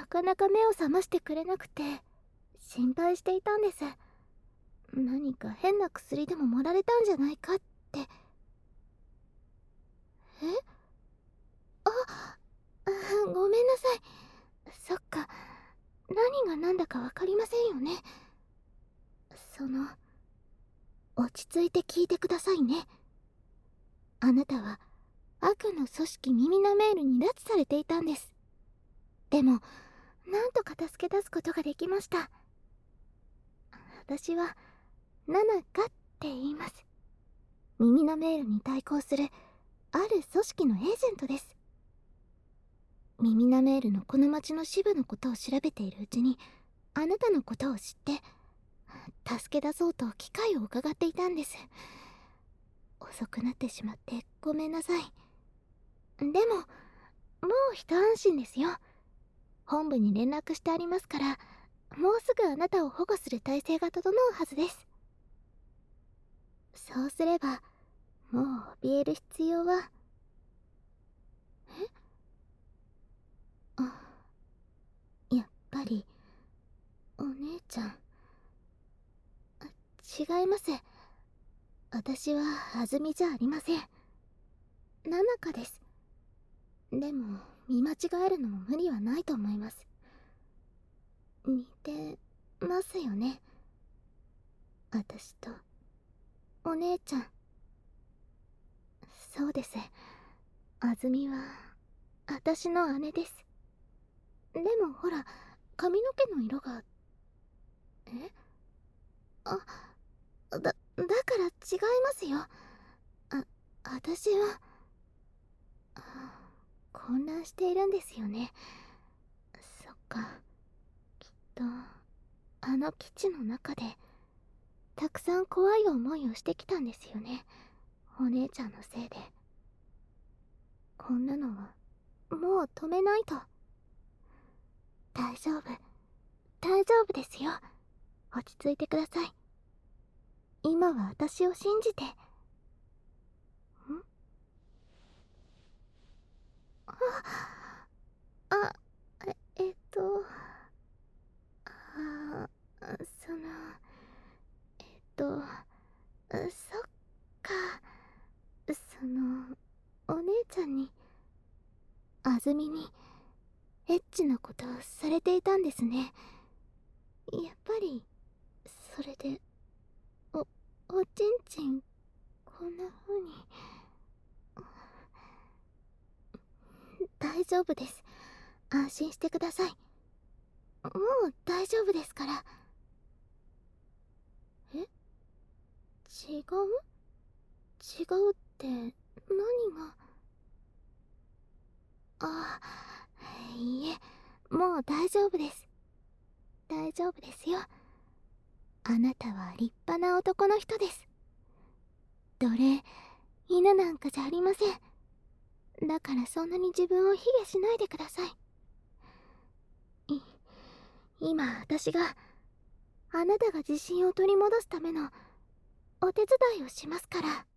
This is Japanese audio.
なかなか目を覚ましてくれなくて心配していたんです。何か変な薬でも盛られたんじゃないかって。え、ごめんなさい。そっか、何が何だか分かりませんよね。落ち着いて聞いてくださいね。あなたは悪の組織ミミナメールに拉致されていたんです。でもなんとか助け出すことができました。私はナナカって言います。ミミナメールに対抗するある組織のエージェントです。ミミナメールのこの町の支部のことを調べているうちにあなたのことを知って助け出そうと機会を伺っていたんです。遅くなってしまってごめんなさい。でももう一安心ですよ。本部に連絡してありますから、もうすぐあなたを保護する体制が整うはずです。そうすればもう怯える必要は。え、あ、やっぱりお姉ちゃん。違います。私はあずみじゃありません。ナナカです。でも見間違えるのも無理はないと思います。似てますよね、私とお姉ちゃん。そうです。あずみは私の姉です。でもほら、髪の毛の色が。え、あ、だから違いますよ。私は混乱しているんですよね。そっか、きっとあの基地の中でたくさん怖い思いをしてきたんですよね、お姉ちゃんのせいで。こんなのはもう止めないと。大丈夫、大丈夫ですよ。落ち着いてください。今は私を信じて。あ、ええっとあそのえっとそっか、お姉ちゃんに、あずみにエッチなことをされていたんですね。やっぱりそれでおちんちんこんな風に。大丈夫です。安心してください。もう大丈夫ですから。え、違う違うって何が。あ、いいえ、もう大丈夫です。大丈夫ですよ。あなたは立派な男の人です。奴隷、犬なんかじゃありません。だからそんなに自分を卑下しないでください。今私があなたが自信を取り戻すためのお手伝いをしますから。